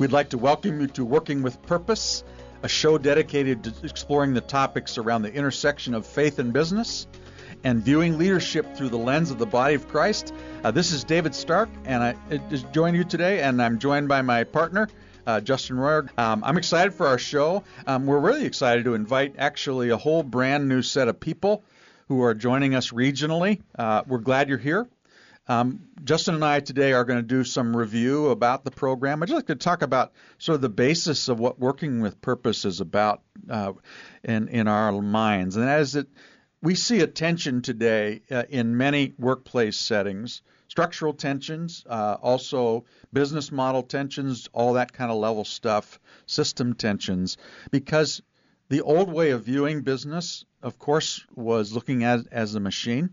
We'd like to welcome you to Working with Purpose, a show dedicated to exploring the topics around the intersection of faith and business and viewing leadership through the lens of the body of Christ. This is David Stark, and I just join you today, and I'm joined by my partner, Justin Royer. I'm excited for our show. We're really excited to invite actually a whole brand new set of people who are joining us regionally. We're glad you're here. Justin and I today are going to do some review about the program. I'd just like to talk about sort of the basis of what Working with Purpose is about in our minds. And that is that we see a tension today in many workplace settings, structural tensions, also business model tensions, all that kind of level stuff, system tensions, because the old way of viewing business, of course, was looking at it as a machine.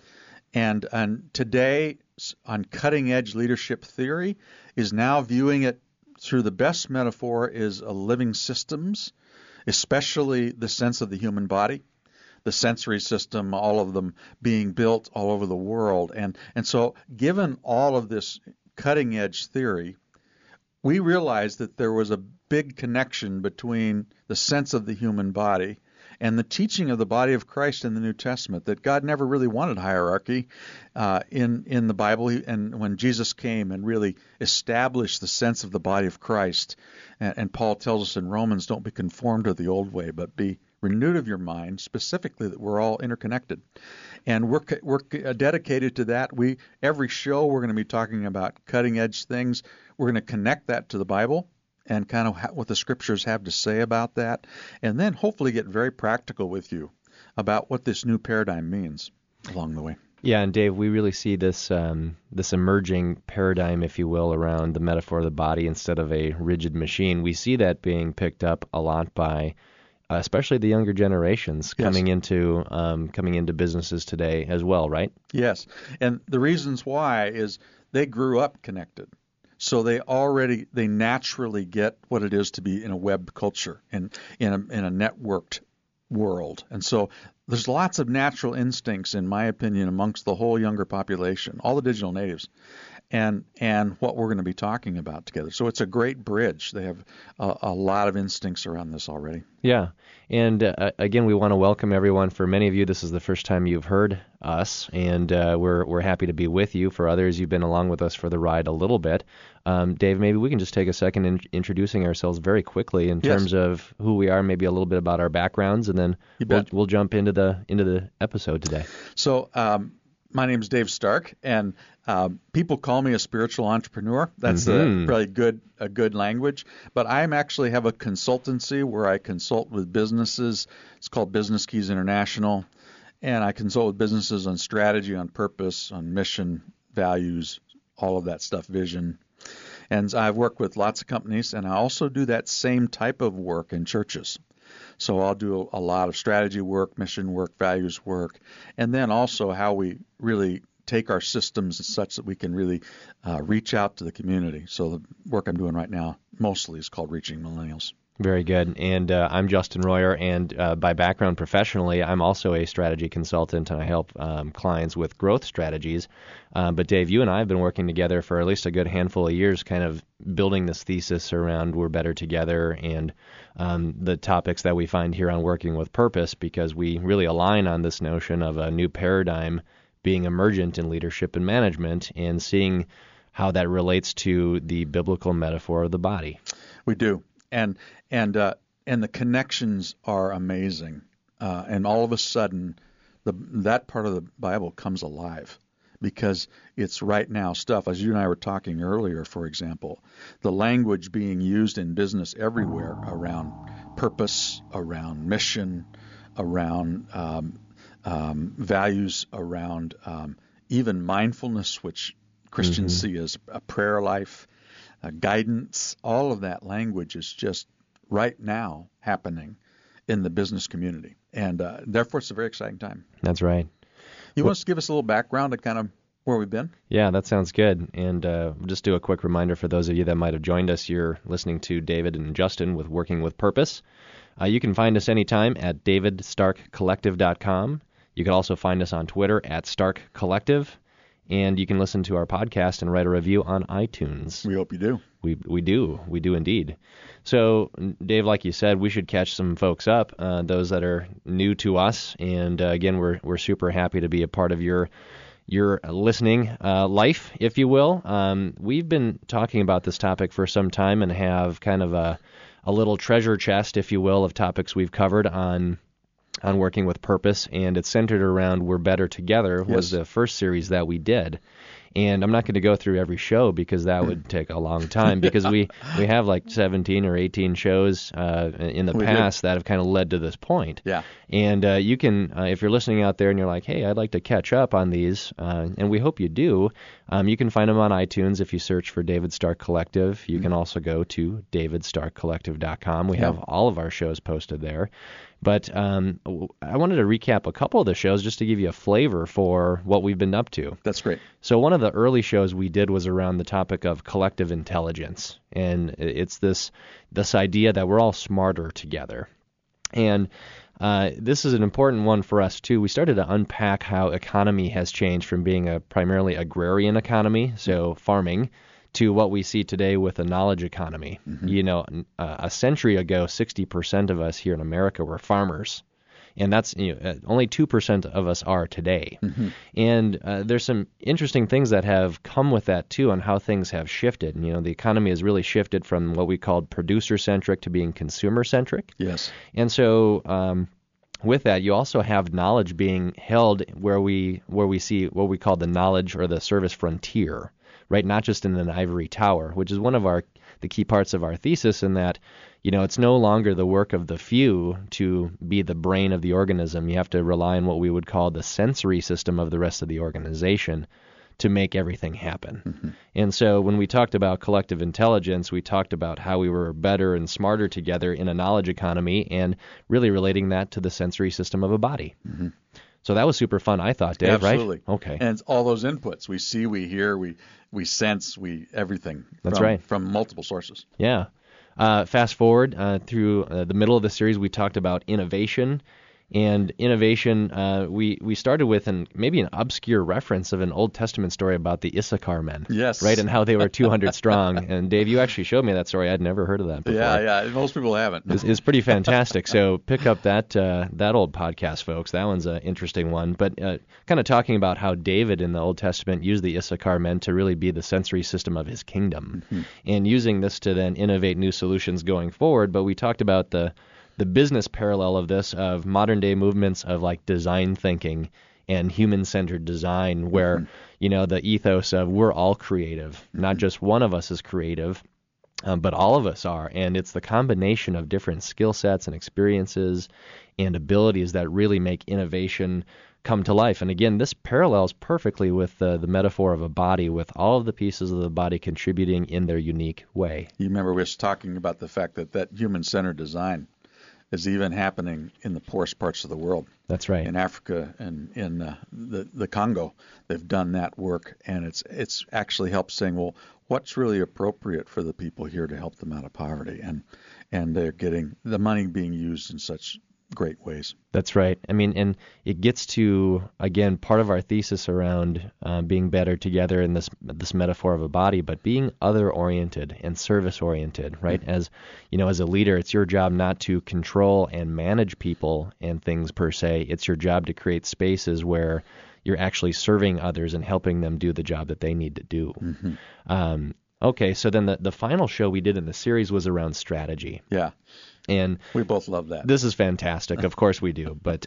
And today, on cutting-edge leadership theory, is now viewing it through the best metaphor is a living systems, especially the sense of the human body, the sensory system, all of them being built all over the world. And so given all of this cutting-edge theory, we realized that there was a big connection between the sense of the human body and the teaching of the body of Christ in the New Testament, that God never really wanted hierarchy in the Bible. And when Jesus came and really established the sense of the body of Christ, and Paul tells us in Romans, don't be conformed to the old way, but be renewed of your mind, specifically that we're all interconnected. And we're dedicated to that. Every show we're going to be talking about cutting-edge things. We're going to connect that to the Bible and kind of what the Scriptures have to say about that, and then hopefully get very practical with you about what this new paradigm means along the way. Yeah, and Dave, we really see this this emerging paradigm, if you will, around the metaphor of the body instead of a rigid machine. We see that being picked up a lot by especially the younger generations coming into businesses today as well, right? Yes, and the reasons why is they grew up connected. So they naturally get what it is to be in a web culture and in a networked world. And so there's lots of natural instincts, in my opinion, amongst the whole younger population, all the digital natives, and what we're going to be talking about together. So it's a great bridge. They have a lot of instincts around this already. Yeah. And again, we want to welcome everyone. For many of you, this is the first time you've heard us, and we're happy to be with you. For others, you've been along with us for the ride a little bit. Dave, maybe we can just take a second in introducing ourselves very quickly in terms of who we are, maybe a little bit about our backgrounds, and then we'll jump into the episode today. So my name is Dave Stark, and people call me a spiritual entrepreneur. That's really a good language. But I actually have a consultancy where I consult with businesses. It's called Business Keys International, and I consult with businesses on strategy, on purpose, on mission, values, all of that stuff, vision. And I've worked with lots of companies, and I also do that same type of work in churches. So I'll do a lot of strategy work, mission work, values work, and then also how we really take our systems such that we can really reach out to the community. So the work I'm doing right now mostly is called Reaching Millennials. Very good. And I'm Justin Royer, and by background professionally, I'm also a strategy consultant, and I help clients with growth strategies. But Dave, you and I have been working together for at least a good handful of years, kind of building this thesis around We're Better Together and the topics that we find here on Working with Purpose, because we really align on this notion of a new paradigm being emergent in leadership and management and seeing how that relates to the biblical metaphor of the body. We do. And the connections are amazing, and all of a sudden, that part of the Bible comes alive because it's right now stuff. As you and I were talking earlier, for example, the language being used in business everywhere around purpose, around mission, around values, around even mindfulness, which Christians see as a prayer life. Guidance, all of that language is just right now happening in the business community. And therefore, it's a very exciting time. That's right. You want to give us a little background of kind of where we've been? Yeah, that sounds good. And we'll just do a quick reminder for those of you that might have joined us. You're listening to David and Justin with Working with Purpose. You can find us anytime at davidstarkcollective.com. You can also find us on Twitter at Stark Collective. And you can listen to our podcast and write a review on iTunes. We hope you do. We do indeed. So, Dave, like you said, we should catch some folks up, those that are new to us. And again, we're super happy to be a part of your listening life, if you will. We've been talking about this topic for some time and have kind of a little treasure chest, if you will, of topics we've covered on working with purpose, and it's centered around We're Better Together. Yes. Was the first series that we did. And I'm not going to go through every show because that would take a long time, because we have like 17 or 18 shows in the past that have kind of led to this point. Yeah. And you can, if you're listening out there and you're like, hey, I'd like to catch up on these, and we hope you do, you can find them on iTunes if you search for David Stark Collective. You can also go to davidstarkcollective.com. We have all of our shows posted there. But I wanted to recap a couple of the shows just to give you a flavor for what we've been up to. That's great. So one of the early shows we did was around the topic of collective intelligence, and it's this idea that we're all smarter together. And this is an important one for us too. We started to unpack how economy has changed from being a primarily agrarian economy, so farming, to what we see today with a knowledge economy. Mm-hmm. You know, a century ago, 60% of us here in America were farmers. And that's only 2% of us are today. Mm-hmm. And there's some interesting things that have come with that, too, on how things have shifted. And, the economy has really shifted from what we called producer-centric to being consumer-centric. Yes. And so with that, you also have knowledge being held where we see what we call the knowledge or the service frontier, right? Not just in an ivory tower, which is one of the key parts of our thesis, in that it's no longer the work of the few to be the brain of the organism. You have to rely on what we would call the sensory system of the rest of the organization to make everything happen. Mm-hmm. And so when we talked about collective intelligence, we talked about how we were better and smarter together in a knowledge economy, and really relating that to the sensory system of a body. Mm-hmm. So that was super fun, I thought, Dave, Absolutely. Right? Okay. And it's all those inputs. We see, we hear, we sense, everything. That's right. From multiple sources. Yeah. Fast forward through the middle of the series, we talked about innovation. And innovation, we started with maybe an obscure reference of an Old Testament story about the Issachar men. Yes. Right, and how they were 200 strong. And Dave, you actually showed me that story. I'd never heard of that before. Yeah. Most people haven't. It's pretty fantastic. So pick up that old podcast, folks. That one's an interesting one. But kind of talking about how David in the Old Testament used the Issachar men to really be the sensory system of his kingdom, and using this to then innovate new solutions going forward. But we talked about the business parallel of this, of modern day movements of like design thinking and human-centered design, where the ethos of we're all creative, not just one of us is creative, but all of us are, and it's the combination of different skill sets and experiences and abilities that really make innovation come to life. And again, this parallels perfectly with the metaphor of a body, with all of the pieces of the body contributing in their unique way. You remember we were talking about the fact that human-centered design is even happening in the poorest parts of the world. That's right. In Africa and in the Congo, they've done that work, and it's actually helped saying, well, what's really appropriate for the people here to help them out of poverty, and they're getting the money being used in such great ways. That's right. I mean, and it gets to, again, part of our thesis around being better together in this metaphor of a body, but being other-oriented and service-oriented, right? Mm-hmm. As a leader, it's your job not to control and manage people and things per se. It's your job to create spaces where you're actually serving others and helping them do the job that they need to do. Mm-hmm. Okay, so then the final show we did in the series was around strategy. Yeah. And we both love that. This is fantastic. Of course we do. But,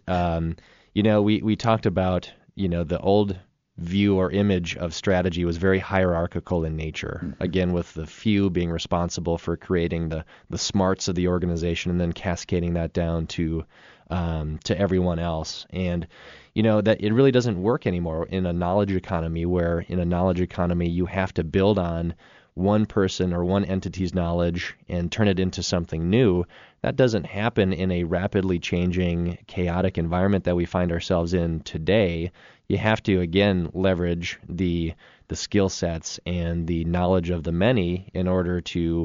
we talked about, the old view or image of strategy was very hierarchical in nature. Mm-hmm. Again, with the few being responsible for creating the smarts of the organization and then cascading that down to everyone else. And, that it really doesn't work anymore in a knowledge economy, where in a knowledge economy you have to build on one person or one entity's knowledge and turn it into something new. That doesn't happen in a rapidly changing, chaotic environment that we find ourselves in today. You have to, again, leverage the skill sets and the knowledge of the many in order to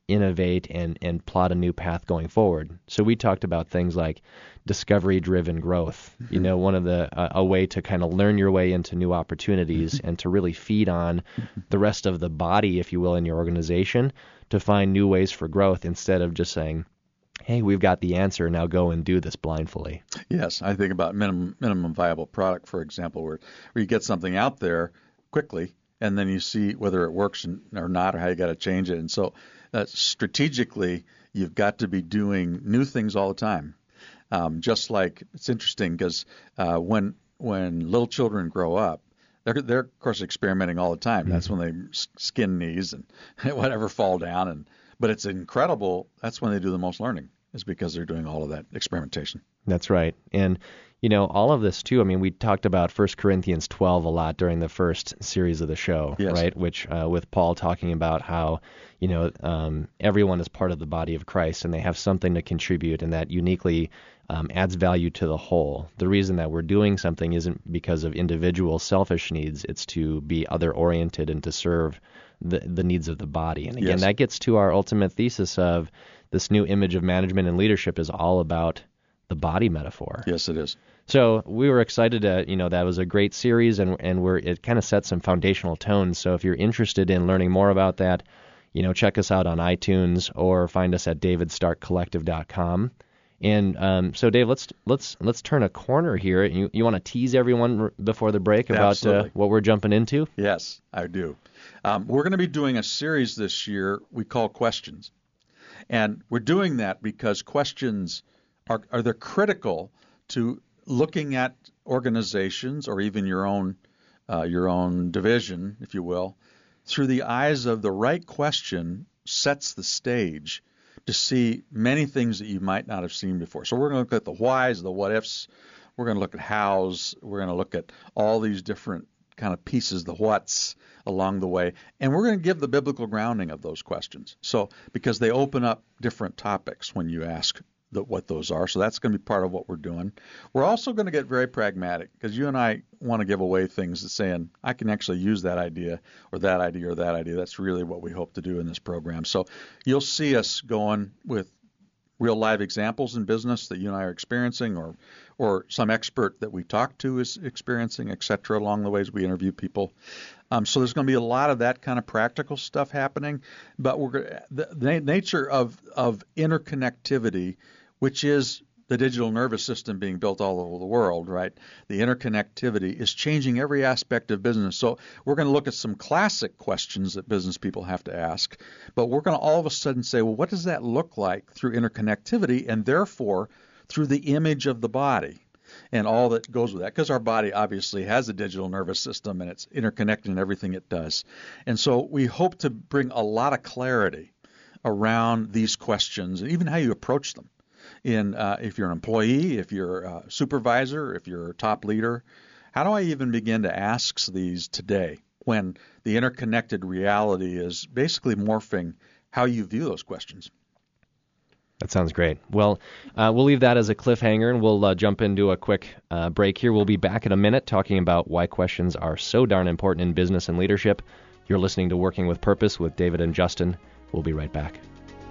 innovate and plot a new path going forward. So we talked about things like discovery-driven growth, one of a way to kind of learn your way into new opportunities and to really feed on the rest of the body, if you will, in your organization to find new ways for growth instead of just saying, hey, we've got the answer, now go and do this blindly. Yes, I think about minimum viable product, for example, where you get something out there quickly and then you see whether it works or not or how you got to change it. And so strategically, you've got to be doing new things all the time. Just like it's interesting because when little children grow up, they're of course experimenting all the time. Mm-hmm. That's when they skin knees and whatever fall down. But it's incredible. That's when they do the most learning, is because they're doing all of that experimentation. That's right. And all of this too. I mean, we talked about 1 Corinthians 12 a lot during the first series of the show, yes. Right? Which with Paul talking about how everyone is part of the body of Christ and they have something to contribute, and that uniquely adds value to the whole. The reason that we're doing something isn't because of individual selfish needs. It's to be other-oriented and to serve the needs of the body. And again, yes. That gets to our ultimate thesis of this new image of management and leadership is all about the body metaphor. Yes, it is. So we were excited to, that was a great series, and it kind of set some foundational tones. So if you're interested in learning more about that, check us out on iTunes or find us at davidstarkcollective.com. And so, Dave, let's turn a corner here. You want to tease everyone before the break about what we're jumping into? Yes, I do. We're going to be doing a series this year we call Questions. And we're doing that because questions they're critical to looking at organizations or even your own division, if you will, through the eyes of the right question sets the stage to see many things that you might not have seen before. So we're going to look at the whys, the what ifs. We're going to look at hows. We're going to look at all these different kind of pieces, the whats along the way. And we're going to give the biblical grounding of those questions. So because they open up different topics when you ask what those are. So that's going to be part of what we're doing. We're also going to get very pragmatic because you and I want to give away things that's saying, I can actually use that idea or that idea or that idea. That's really what we hope to do in this program. So you'll see us going with real live examples in business that you and I are experiencing or some expert that we talk to is experiencing, et cetera, along the ways we interview people. So there's going to be a lot of that kind of practical stuff happening. But the nature of interconnectivity, which is the digital nervous system being built all over the world, right? The interconnectivity is changing every aspect of business. So we're going to look at some classic questions that business people have to ask, but we're going to all of a sudden say, well, what does that look like through interconnectivity and therefore through the image of the body and all that goes with that? Because our body obviously has a digital nervous system and it's interconnected in everything it does. And so we hope to bring a lot of clarity around these questions and even how you approach them. If you're an employee, if you're a supervisor, if you're a top leader, how do I even begin to ask these today when the interconnected reality is basically morphing how you view those questions? That sounds great. Well, we'll leave that as a cliffhanger, and we'll jump into a quick break here. We'll be back in a minute talking about why questions are so darn important in business and leadership. You're listening to Working with Purpose with David and Justin. We'll be right back.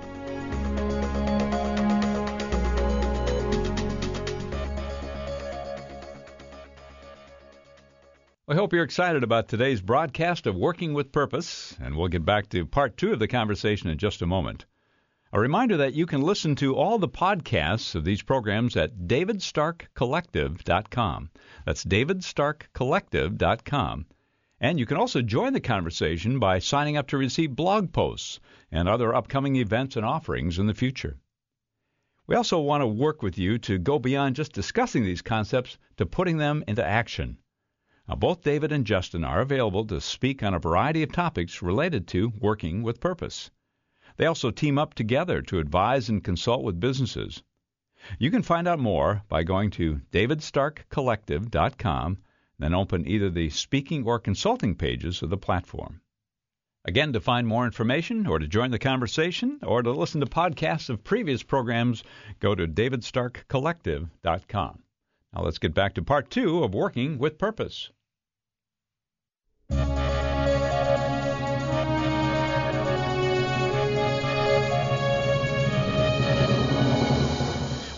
I hope you're excited about today's broadcast of Working with Purpose, and we'll get back to part 2 of the conversation in just a moment. A reminder that you can listen to all the podcasts of these programs at davidstarkcollective.com. That's davidstarkcollective.com. And you can also join the conversation by signing up to receive blog posts and other upcoming events and offerings in the future. We also want to work with you to go beyond just discussing these concepts to putting them into action. Now, both David and Justin are available to speak on a variety of topics related to working with purpose. They also team up together to advise and consult with businesses. You can find out more by going to davidstarkcollective.com, then open either the speaking or consulting pages of the platform. Again, to find more information or to join the conversation or to listen to podcasts of previous programs, go to davidstarkcollective.com. Now let's get back to part 2 of Working with Purpose.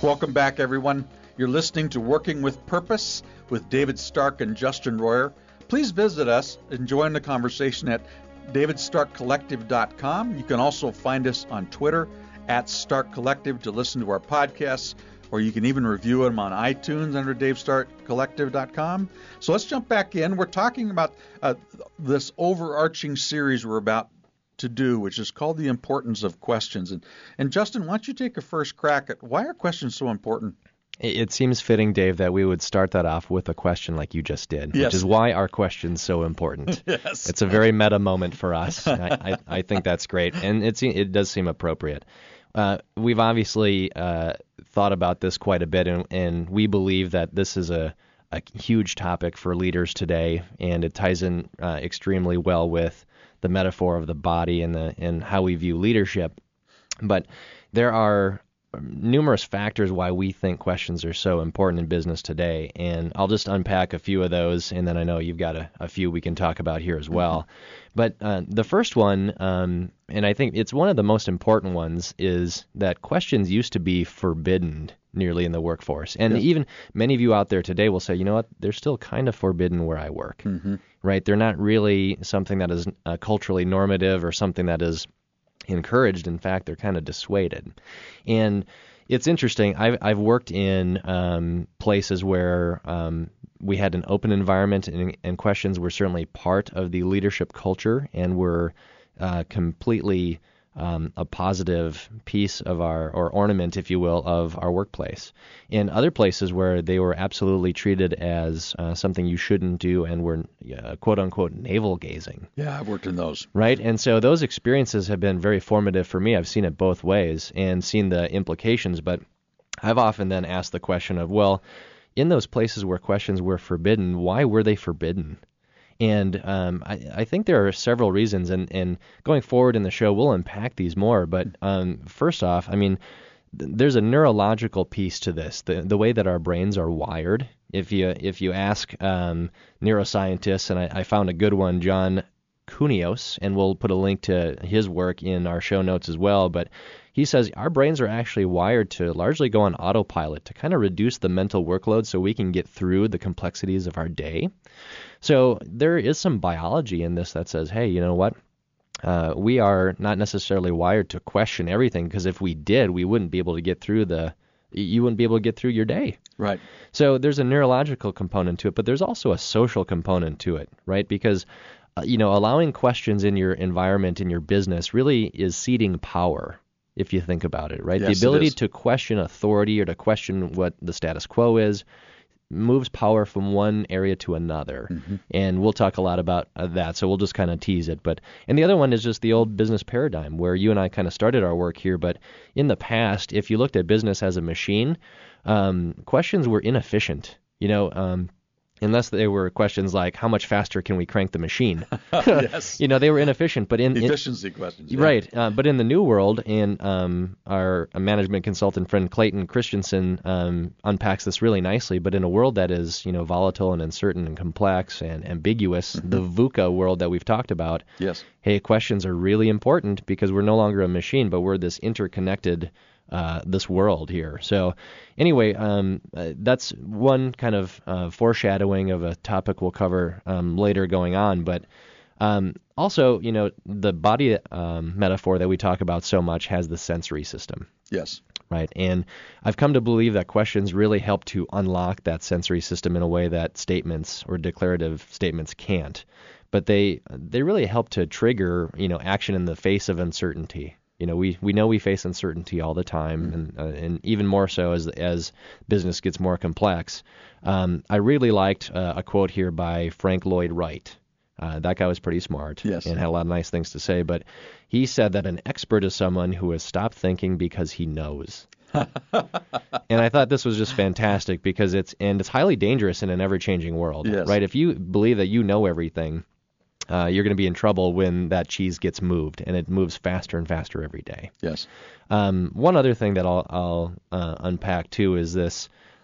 Welcome back, everyone. You're listening to Working with Purpose with David Stark and Justin Royer. Please visit us and join the conversation at davidstarkcollective.com. You can also find us on Twitter at Stark Collective to listen to our podcasts, or you can even review them on iTunes under davestarkcollective.com. So let's jump back in. We're talking about this overarching series we're about to do, which is called The Importance of Questions. And Justin, why don't you take a first crack at why are questions so important? It seems fitting, Dave, that we would start that off with a question like you just did, yes. Which is why are questions so important? Yes. It's a very meta moment for us. I think that's great, and it does seem appropriate. We've obviously thought about this quite a bit, and we believe that this is a huge topic for leaders today, and it ties in extremely well with the metaphor of the body and how we view leadership. But there are numerous factors why we think questions are so important in business today, and I'll just unpack a few of those, and then I know you've got a few we can talk about here as well. But the first one, and I think it's one of the most important ones, is that questions used to be forbidden nearly in the workforce. And even many of you out there today will say, you know what, they're still kind of forbidden where I work, right? They're not really something that is culturally normative or something that is encouraged. In fact, they're kind of dissuaded. And it's interesting. I've worked in places where we had an open environment, and questions were certainly part of the leadership culture and were completely a positive piece of or ornament, if you will, of our workplace. In other places where they were absolutely treated as something you shouldn't do and were quote-unquote navel-gazing. Yeah, I've worked in those. Right? And so those experiences have been very formative for me. I've seen it both ways and seen the implications, but I've often then asked the question of, well, in those places where questions were forbidden, why were they forbidden? And I think there are several reasons, and going forward in the show, we'll unpack these more. But first off, I mean, there's a neurological piece to this, the way that our brains are wired. If you ask neuroscientists, and I found a good one, John Kunios, and we'll put a link to his work in our show notes as well, but he says our brains are actually wired to largely go on autopilot to kind of reduce the mental workload so we can get through the complexities of our day. So there is some biology in this that says, hey, you know what? We are not necessarily wired to question everything, because if we did, we wouldn't be able to get through you wouldn't be able to get through your day. Right. So there's a neurological component to it, but there's also a social component to it, right? Because allowing questions in your environment, in your business, really is ceding power, if you think about it, right? Yes, the ability to question authority or to question what the status quo is moves power from one area to another. And we'll talk a lot about that, so we'll just kind of tease it. And the other one is just the old business paradigm where you and I kind of started our work here, but in the past, if you looked at business as a machine, questions were inefficient. Unless they were questions like, how much faster can we crank the machine? Yes. They were inefficient. But efficiency questions. Yeah. Right. But in the new world, and our management consultant friend Clayton Christensen unpacks this really nicely, but in a world that is, volatile and uncertain and complex and ambiguous, the VUCA world that we've talked about, yes. Hey, questions are really important because we're no longer a machine, but we're this interconnected this world here. So anyway, that's one kind of foreshadowing of a topic we'll cover later going on. But also, the body metaphor that we talk about so much has the sensory system. Yes. Right. And I've come to believe that questions really help to unlock that sensory system in a way that statements or declarative statements can't. But they really help to trigger, action in the face of uncertainty. We know we face uncertainty all the time, and even more so as business gets more complex. I really liked a quote here by Frank Lloyd Wright. That guy was pretty smart and had a lot of nice things to say, but he said that an expert is someone who has stopped thinking because he knows. And I thought this was just fantastic because it's highly dangerous in an ever-changing world, right? If you believe that you know everything, you're going to be in trouble when that cheese gets moved, and it moves faster and faster every day. Yes. One other thing that I'll unpack too is this: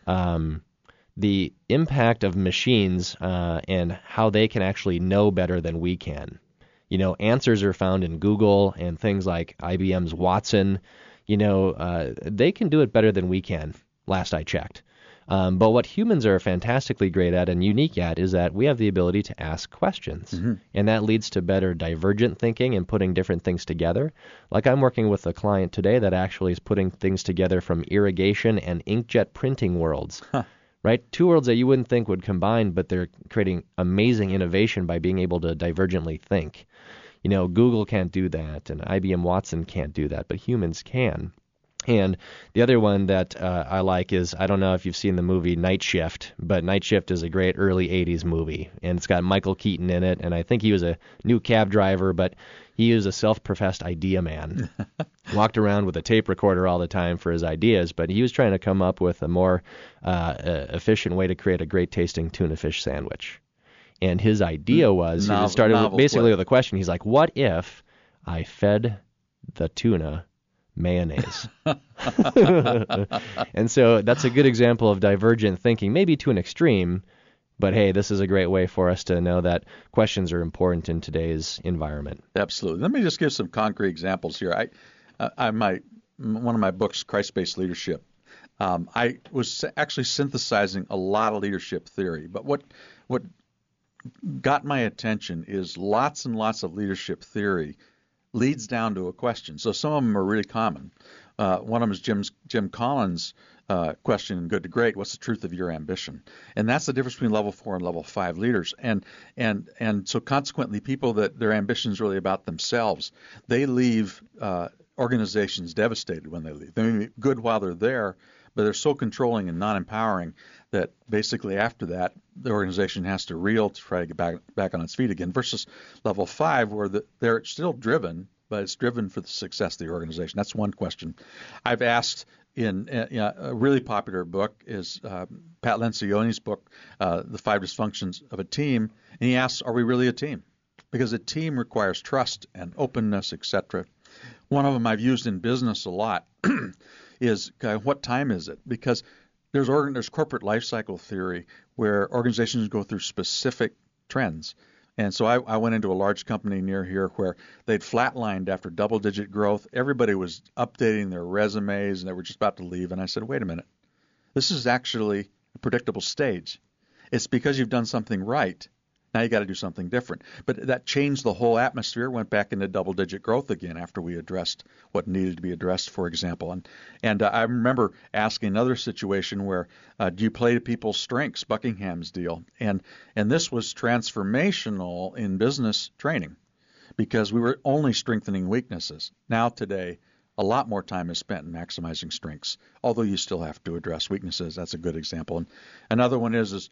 the impact of machines and how they can actually know better than we can. Answers are found in Google and things like IBM's Watson. They can do it better than we can. last I checked. But what humans are fantastically great at and unique at is that we have the ability to ask questions. And that leads to better divergent thinking and putting different things together. Like I'm working with a client today that actually is putting things together from irrigation and inkjet printing worlds. Right? Two worlds that you wouldn't think would combine, but they're creating amazing innovation by being able to divergently think. Google can't do that, and IBM Watson can't do that, but humans can. And the other one that I like is, I don't know if you've seen the movie Night Shift, but Night Shift is a great early 80s movie, and it's got Michael Keaton in it, and I think he was a new cab driver, but he was a self-professed idea man. Walked around with a tape recorder all the time for his ideas, but he was trying to come up with a more efficient way to create a great-tasting tuna fish sandwich. And his idea was, he started basically with a question. He's like, what if I fed the tuna mayonnaise? And so that's a good example of divergent thinking, maybe to an extreme, but hey, this is a great way for us to know that questions are important in today's environment. Absolutely. Let me just give some concrete examples here. One of my books, Christ-Based Leadership, I was actually synthesizing a lot of leadership theory, but what got my attention is lots and lots of leadership theory leads down to a question. So some of them are really common. One of them is Jim Collins' question in Good to Great: what's the truth of your ambition? And that's the difference between level 4 and level 5 leaders. And so consequently, people that their ambition is really about themselves, they leave organizations devastated when they leave. They may be good while they're there, but they're so controlling and non-empowering that basically after that, the organization has to reel to try to get back on its feet again, versus level 5 where they're still driven, but it's driven for the success of the organization. That's one question. I've asked in a really popular book is Pat Lencioni's book, The 5 Dysfunctions of a Team, and he asks, are we really a team? Because a team requires trust and openness, etc. One of them I've used in business a lot is what time is it? Because there's corporate life cycle theory where organizations go through specific trends. And so I went into a large company near here where they'd flatlined after double-digit growth. Everybody was updating their resumes, and they were just about to leave. And I said, wait a minute. This is actually a predictable stage. It's because you've done something right. Now you got to do something different. But that changed the whole atmosphere, went back into double-digit growth again after we addressed what needed to be addressed, for example. And I remember asking another situation where, do you play to people's strengths, Buckingham's deal? And this was transformational in business training because we were only strengthening weaknesses. Now today, a lot more time is spent in maximizing strengths, although you still have to address weaknesses. That's a good example. And another one is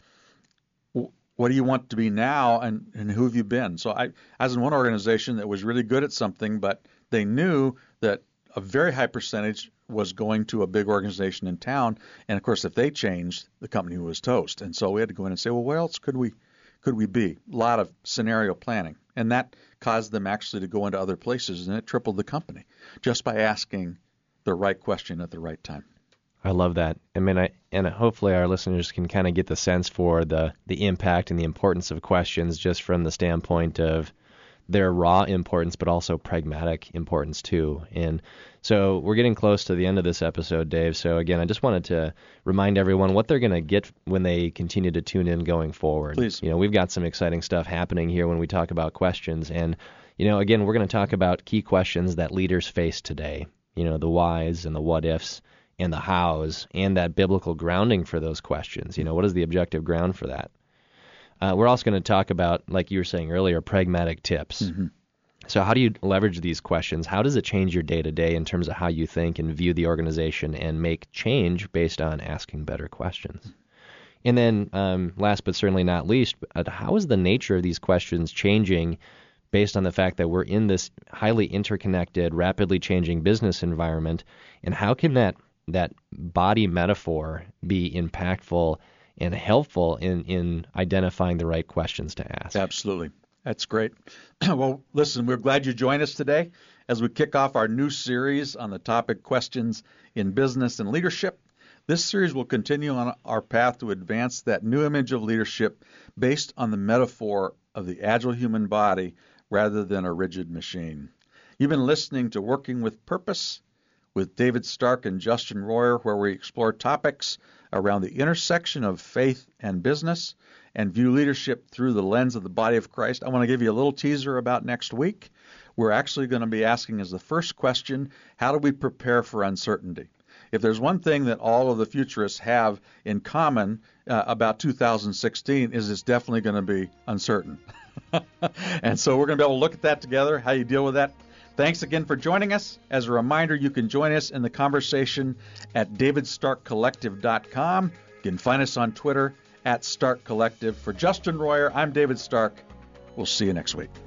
what do you want to be now, and who have you been? So I was in one organization that was really good at something, but they knew that a very high percentage was going to a big organization in town, and of course if they changed, the company was toast. And so we had to go in and say, well, where else could we be? A lot of scenario planning, and that caused them actually to go into other places, and it tripled the company just by asking the right question at the right time. I love that. I mean, and hopefully our listeners can kind of get the sense for the impact and the importance of questions just from the standpoint of their raw importance, but also pragmatic importance too. And so we're getting close to the end of this episode, Dave. So again, I just wanted to remind everyone what they're going to get when they continue to tune in going forward. Please. We've got some exciting stuff happening here when we talk about questions. And, again, we're going to talk about key questions that leaders face today. The whys and the what ifs and the hows, and that biblical grounding for those questions. What is the objective ground for that? We're also going to talk about, like you were saying earlier, pragmatic tips. Mm-hmm. So how do you leverage these questions? How does it change your day-to-day in terms of how you think and view the organization and make change based on asking better questions? And then last but certainly not least, how is the nature of these questions changing based on the fact that we're in this highly interconnected, rapidly changing business environment, and how can that body metaphor be impactful and helpful in identifying the right questions to ask? Absolutely. That's great. Well, listen, we're glad you joined us today as we kick off our new series on the topic questions in business and leadership. This series will continue on our path to advance that new image of leadership based on the metaphor of the agile human body rather than a rigid machine. You've been listening to Working with Purpose. with David Stark and Justin Royer, where we explore topics around the intersection of faith and business and view leadership through the lens of the body of Christ. I want to give you a little teaser about next week. We're actually going to be asking as the first question, how do we prepare for uncertainty? If there's one thing that all of the futurists have in common about 2016 is it's definitely going to be uncertain. And so we're going to be able to look at that together, how you deal with that. Thanks again for joining us. As a reminder, you can join us in the conversation at davidstarkcollective.com. You can find us on Twitter @StarkCollective. For Justin Royer, I'm David Stark. We'll see you next week.